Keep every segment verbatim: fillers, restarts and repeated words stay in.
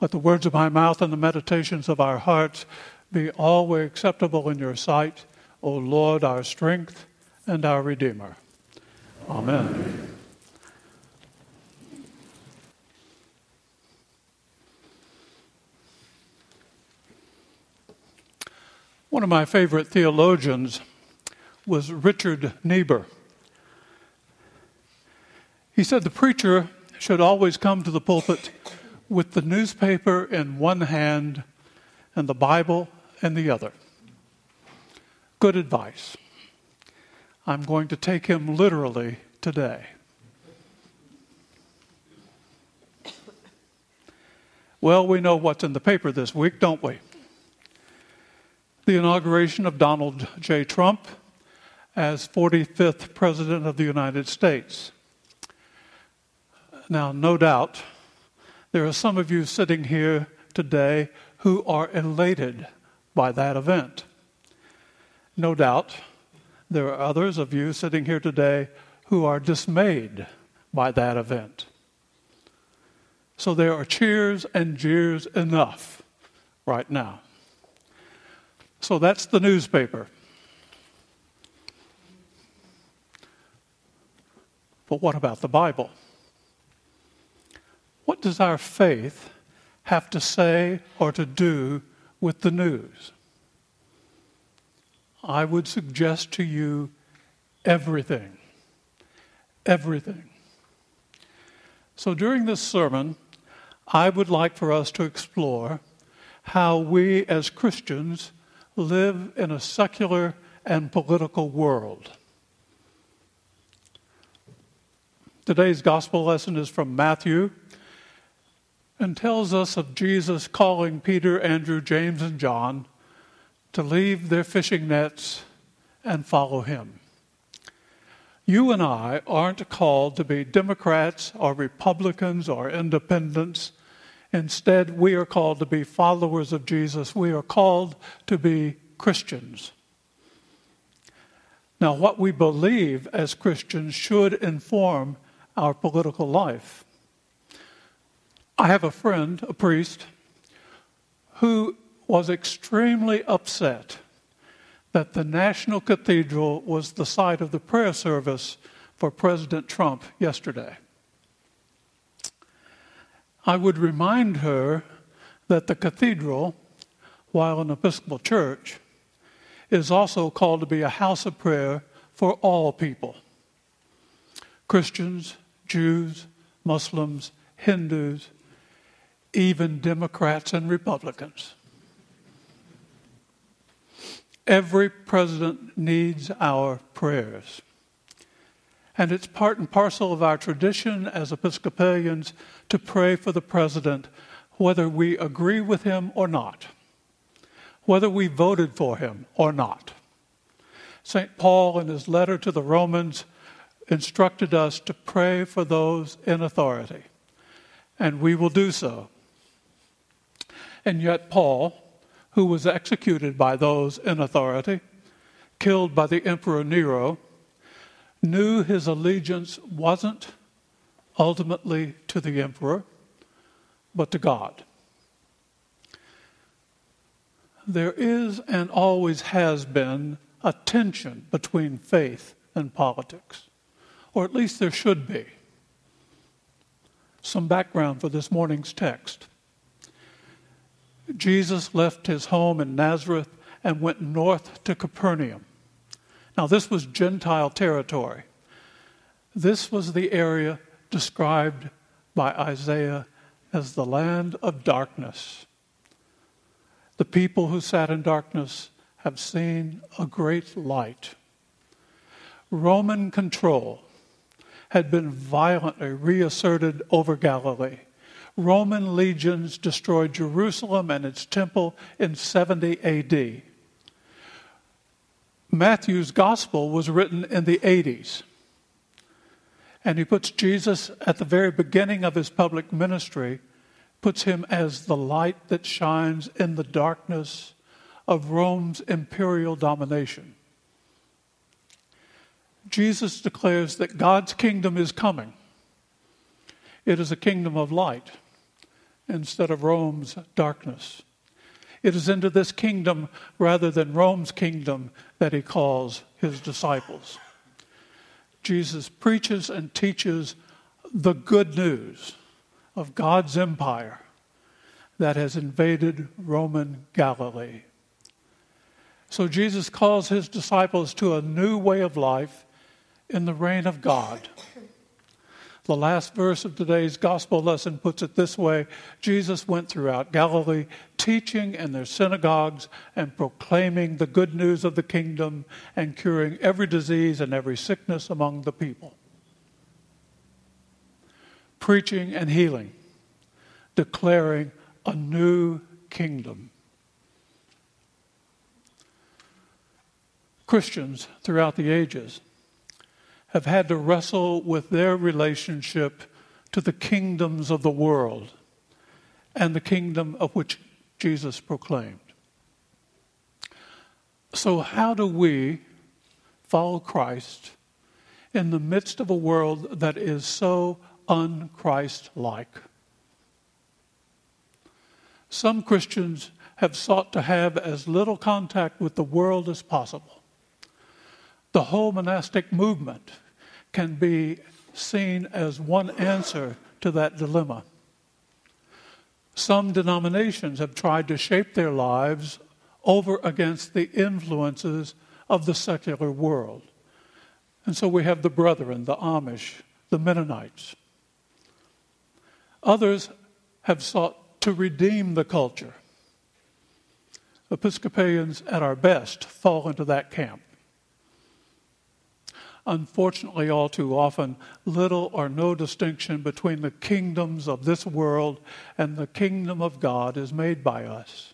Let the words of my mouth and the meditations of our hearts be always acceptable in your sight, O Lord, our strength and our Redeemer. Amen. One of my favorite theologians was Richard Niebuhr. He said the preacher should always come to the pulpit with the newspaper in one hand and the Bible in the other. Good advice. I'm going to take him literally today. Well, we know what's in the paper this week, don't we? The inauguration of Donald J. Trump as forty-fifth President of the United States. Now, no doubt, there are some of you sitting here today who are elated by that event. No doubt, there are others of you sitting here today who are dismayed by that event. So there are cheers and jeers enough right now. So that's the newspaper. But what about the Bible? What does our faith have to say or to do with the news? I would suggest to you everything. Everything. So during this sermon, I would like for us to explore how we as Christians live in a secular and political world. Today's gospel lesson is from Matthew and tells us of Jesus calling Peter, Andrew, James, and John to leave their fishing nets and follow him. You and I aren't called to be Democrats or Republicans or independents. Instead, we are called to be followers of Jesus. We are called to be Christians. Now, what we believe as Christians should inform our political life. I have a friend, a priest, who was extremely upset that the National Cathedral was the site of the prayer service for President Trump yesterday. I would remind her that the cathedral, while an Episcopal church, is also called to be a house of prayer for all people. Christians, Jews, Muslims, Hindus, even Democrats and Republicans. Every president needs our prayers. And it's part and parcel of our tradition as Episcopalians to pray for the president, whether we agree with him or not, whether we voted for him or not. Saint Paul, in his letter to the Romans, instructed us to pray for those in authority, and we will do so. And yet Paul, who was executed by those in authority, killed by the Emperor Nero, knew his allegiance wasn't ultimately to the emperor, but to God. There is and always has been a tension between faith and politics, or at least there should be. Some background for this morning's text. Jesus left his home in Nazareth and went north to Capernaum. Now, this was Gentile territory. This was the area described by Isaiah as the land of darkness. The people who sat in darkness have seen a great light. Roman control had been violently reasserted over Galilee. Roman legions destroyed Jerusalem and its temple in seventy A D. Matthew's gospel was written in the eighties. And he puts Jesus at the very beginning of his public ministry, puts him as the light that shines in the darkness of Rome's imperial domination. Jesus declares that God's kingdom is coming. It is a kingdom of light, instead of Rome's darkness. It is into this kingdom rather than Rome's kingdom that he calls his disciples. Jesus preaches and teaches the good news of God's empire that has invaded Roman Galilee. So Jesus calls his disciples to a new way of life in the reign of God. The last verse of today's gospel lesson puts it this way: Jesus went throughout Galilee, teaching in their synagogues and proclaiming the good news of the kingdom and curing every disease and every sickness among the people. Preaching and healing, declaring a new kingdom. Christians throughout the ages have had to wrestle with their relationship to the kingdoms of the world and the kingdom of which Jesus proclaimed. So how do we follow Christ in the midst of a world that is so un-Christ-like? Some Christians have sought to have as little contact with the world as possible. The whole monastic movement can be seen as one answer to that dilemma. Some denominations have tried to shape their lives over against the influences of the secular world. And so we have the Brethren, the Amish, the Mennonites. Others have sought to redeem the culture. Episcopalians, at our best, fall into that camp. Unfortunately, all too often, little or no distinction between the kingdoms of this world and the kingdom of God is made by us.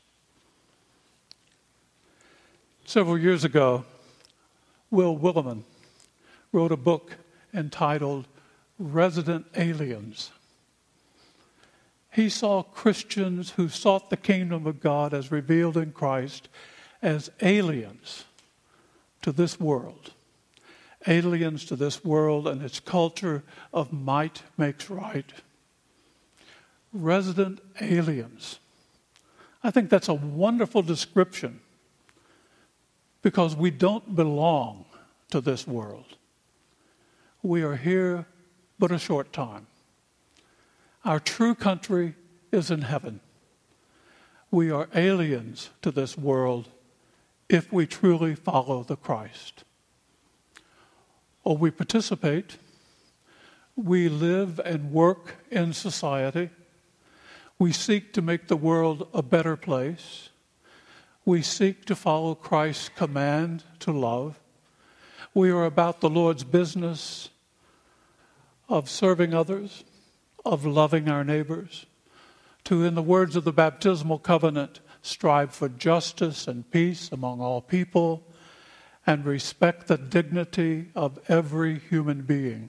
Several years ago, Will Willimon wrote a book entitled Resident Aliens. He saw Christians who sought the kingdom of God as revealed in Christ as aliens to this world. Aliens to this world and its culture of might makes right. Resident aliens. I think that's a wonderful description because we don't belong to this world. We are here but a short time. Our true country is in heaven. We are aliens to this world if we truly follow the Christ. Or we participate, we live and work in society, we seek to make the world a better place, we seek to follow Christ's command to love, we are about the Lord's business of serving others, of loving our neighbors, to, in the words of the baptismal covenant, strive for justice and peace among all people, and respect the dignity of every human being.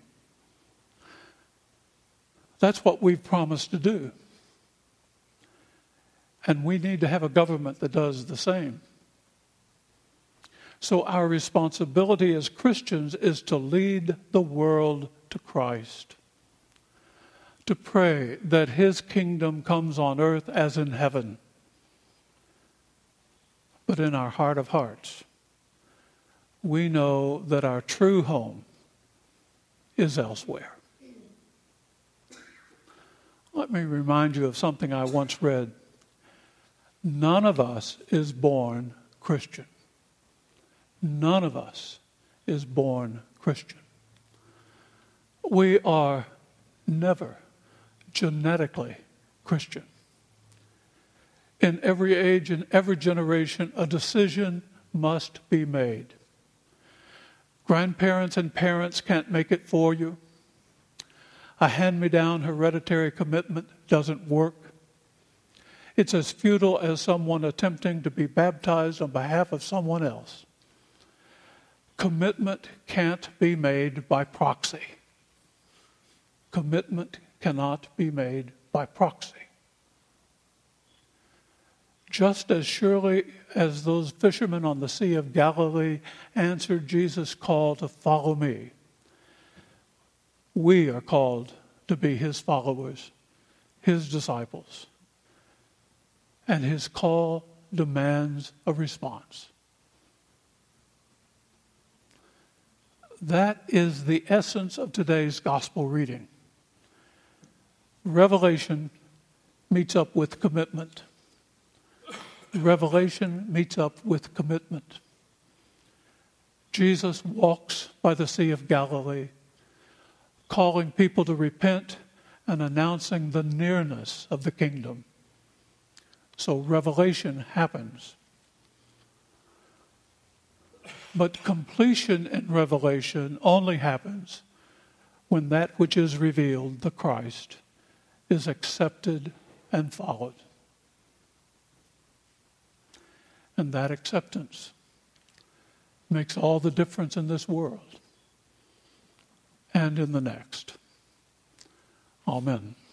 That's what we've promised to do. And we need to have a government that does the same. So our responsibility as Christians is to lead the world to Christ, to pray that his kingdom comes on earth as in heaven, but in our heart of hearts, we know that our true home is elsewhere. Let me remind you of something I once read. None of us is born Christian. None of us is born Christian. We are never genetically Christian. In every age, in every generation, a decision must be made. Grandparents and parents can't make it for you. A hand-me-down hereditary commitment doesn't work. It's as futile as someone attempting to be baptized on behalf of someone else. Commitment can't be made by proxy. Commitment cannot be made by proxy. Just as surely as those fishermen on the Sea of Galilee answered Jesus' call to follow me, we are called to be his followers, his disciples, and his call demands a response. That is the essence of today's gospel reading. Revelation meets up with commitment. Revelation meets up with commitment. Jesus walks by the Sea of Galilee, calling people to repent and announcing the nearness of the kingdom. So revelation happens. But completion in revelation only happens when that which is revealed, the Christ, is accepted and followed. And that acceptance makes all the difference in this world and in the next. Amen.